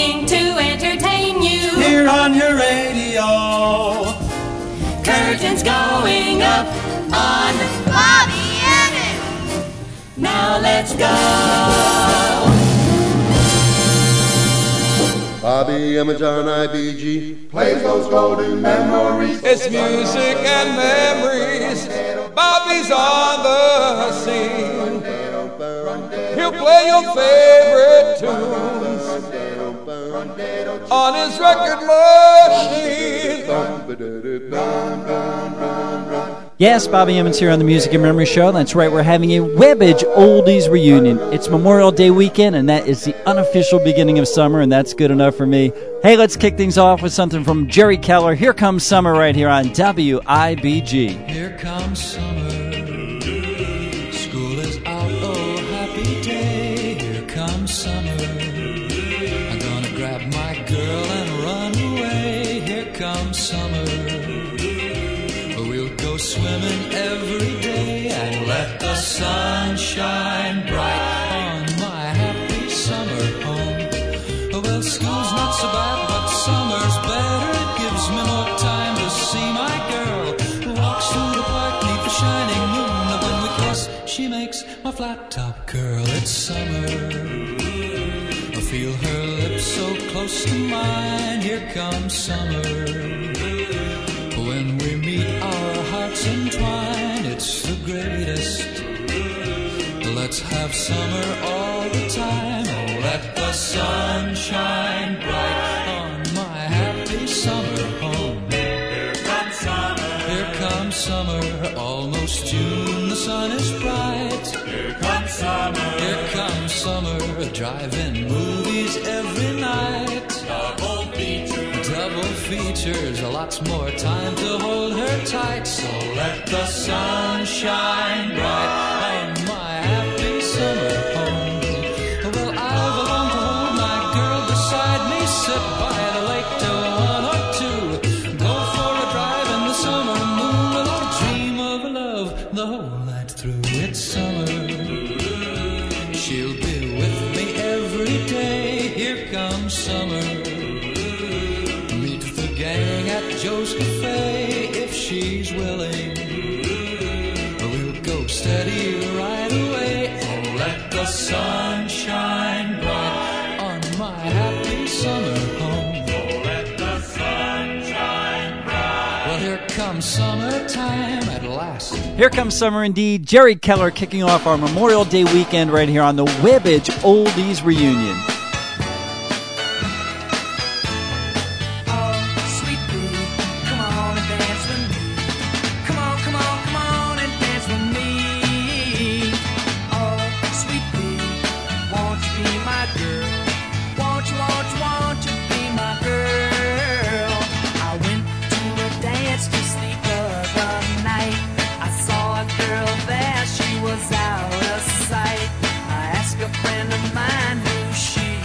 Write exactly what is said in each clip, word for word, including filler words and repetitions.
sing to entertain you. Here on your radio. Curtains going up on Bobby Emmett. Now let's go. Bobby Emmett on I B G plays those golden memories. It's music and memories. Bobby's on the scene. He'll play your favorite tunes on his record machine. Yes, Bobby Emmons here on the Music and Memory Show. That's right, we're having a Webbage Oldies reunion. It's Memorial Day weekend, and that is the unofficial beginning of summer, and that's good enough for me. Hey, let's kick things off with something from Jerry Keller. Here comes summer right here on W I B G. Here comes summer. School is out, oh happy day. Here comes summer. I'm gonna grab my girl and run away. Here comes summer. We'll go swimming every day and let the sun shine bright on my happy summer home. Well, school's not so bad, but summer's better. It gives me more time to see my girl who walks through the park neath the shining moon. And when we kiss, she makes my flat top curl. It's summer. I feel her lips so close to mine. Here comes summer. When we meet, our hearts entwine. It's the greatest. Let's have summer all the time. Oh, let the sun shine bright on my happy summer home. Here comes summer. Here comes summer. Almost June, the sun is bright. Here comes summer. Here comes summer. Drive-in movies every night. Double features. Double features. Lots more time to hold her tight. So let the sun shine bright on my happy summer home. Well, I've longed to hold my girl beside me, sit by the lake till one or two, go for a drive in the summer moon, and I'll dream of love the whole night through. It's summer. She'll be with me every day. Here comes summer. Meet the gang at Joe's Cafe if she's willing. We'll go steady right away. Oh, let the sun shine bright on my happy summer home. Oh, let the sun shine bright. Well, here comes summertime at last. Here comes summer indeed. Jerry Keller kicking off our Memorial Day weekend right here on the Webbage Oldies reunion. Out of sight. I asked a friend of mine who she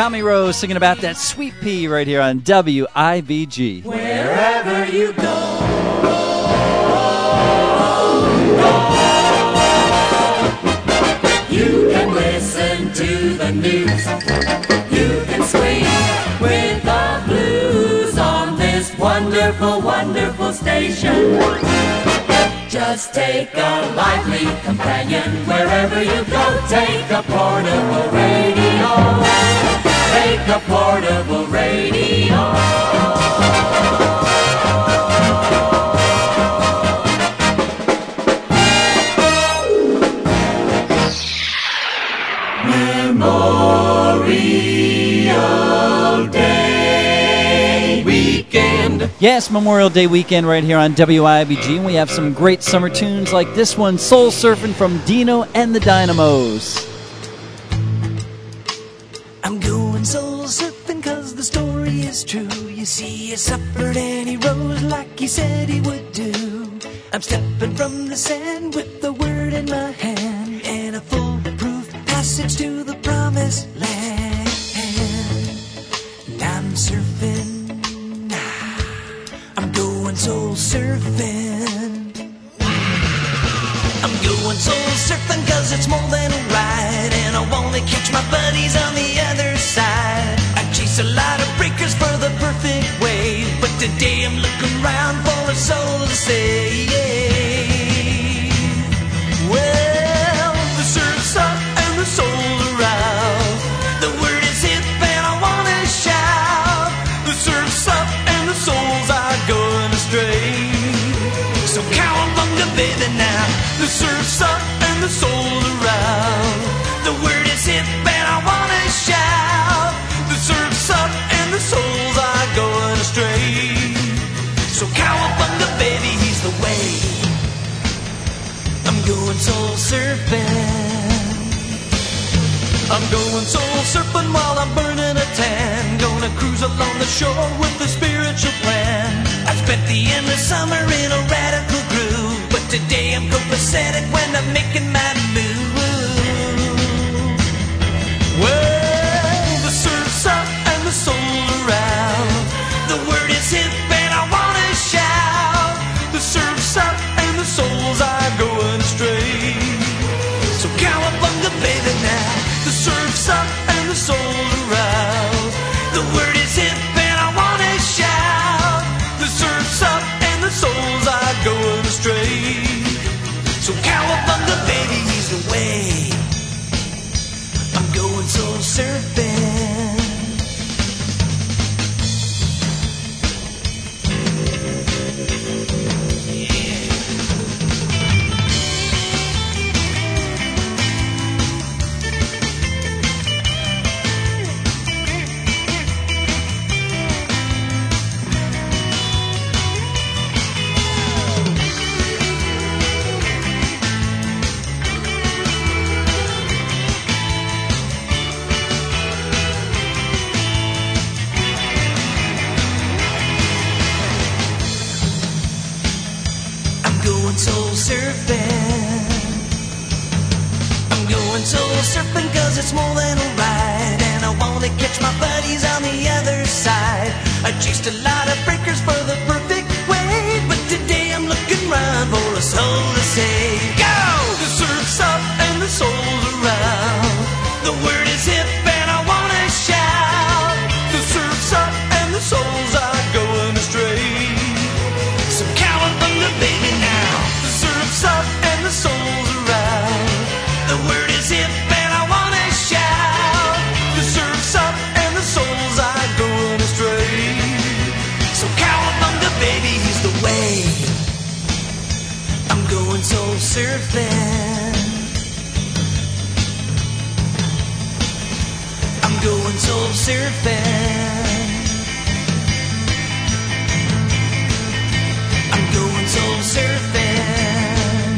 Tommy Rose singing about that sweet pea right here on W I B G. Wherever you go, you can listen to the news. You can swing with the blues on this wonderful, wonderful station. Just take a lively companion wherever you go. Take a portable radio. Take a portable radio. Memorial Day weekend. Yes, Memorial Day weekend right here on W I B G. And we have some great summer tunes like this one, Soul Surfing from Dino and the Dynamos. I'm going soul surfing cause the story is true. You see, he suffered and he rose like he said he would do. I'm stepping from the sand with the word in my hand and a foolproof passage to the promised land. And I'm surfing, I'm going soul surfing. I'm going soul surfing cause it's more than a ride, and I wanna catch my buddies on the other side. I chase a lot of breakers for the perfect wave, but today I'm looking around for a soul to save. Well, the surf's up and the soul's around. The word is hip and I wanna shout. The surf's up and the souls are going astray. So cowabunga, baby, now. The surf's up and the soul's around. The word is hip and I wanna shout. The surf's up and the souls are going astray. So cowabunga, baby, he's the way. I'm going soul surfing. I'm going soul surfing while I'm burning a tan. Gonna cruise along the shore with a spiritual plan. I spent the end of summer in a radical groove, but today I'm copacetic when I'm making my move. Well, the surf's up and the soul's around. The word is hip and I wanna shout. The surf's up and the souls are going astray. So cowabunga, baby, now. The surf's up and the soul's around. The word is hip and I wanna shout. The surf's up and the souls are going astray. So cowabunga, baby, he's the way. I'm going soul surfing. Soul surfing. I'm going soul surfing cause it's more than a ride, and I wanna catch my buddies on the other side. I chased a lot of breakers for the perfect wave, but today I'm looking round for a soul to save. Go! The surf's up and the soul's around. The word is hip and I wanna shout. The surf's up and the souls are going astray. So cowabunga, baby, now. The surf's up and the soul's around. The word is hip and I wanna shout. The surf's up and the souls are going astray. So cowabunga, baby, he's the way. I'm going soul surfing. I'm going soul surfing. I'm going soul surfing.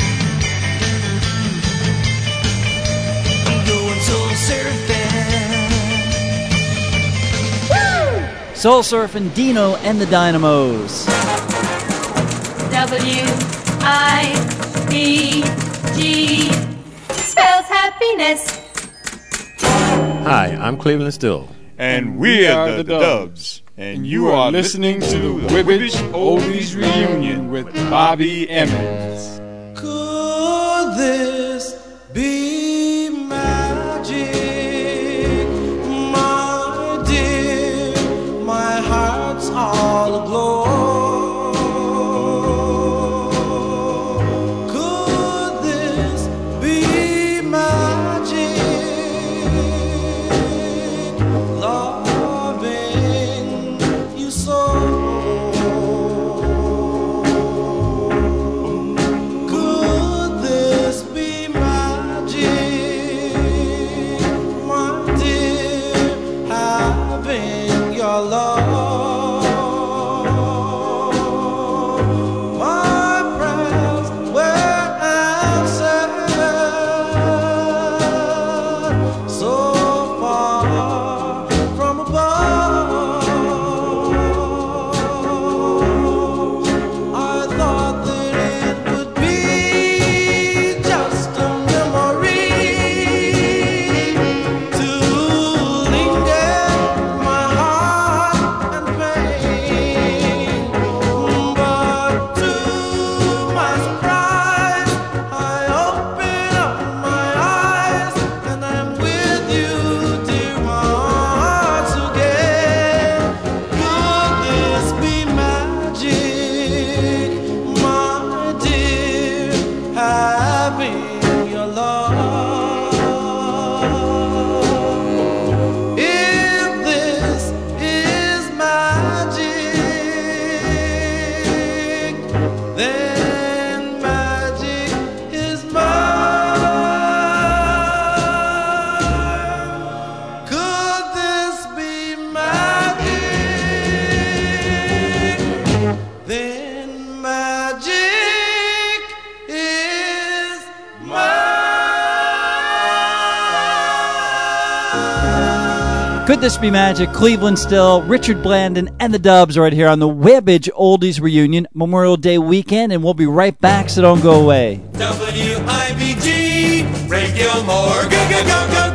I'm going soul surfing. Woo! Soul Surfing, Dino and the Dynamos. W I B G spells happiness. Hi, I'm Cleveland Still. And we are the, the Dubs. And you are listening to the Wibbage Oldies Reunion with Bobby Emmons. Could this be magic, my dear? My heart's all aglow. Could this be magic, loving you so? Could this be magic, my dear, having your love? My prayers were answered so far from above. I thought that it would be just a memory to linger in my heart and pain. But to my surprise, I open up my eyes and I'm with you, dear hearts again. Could this be magic, my dear, having your love? If this is magic, then magic is mine. Could this be magic, then magic is mine. Could this be magic? Cleveland Still, Richard Blandon, and the Dubs right here on the Wibbage Oldies Reunion Memorial Day weekend, and we'll be right back, so don't go away. W I B G, Ray Gilmore, go, go, go, go,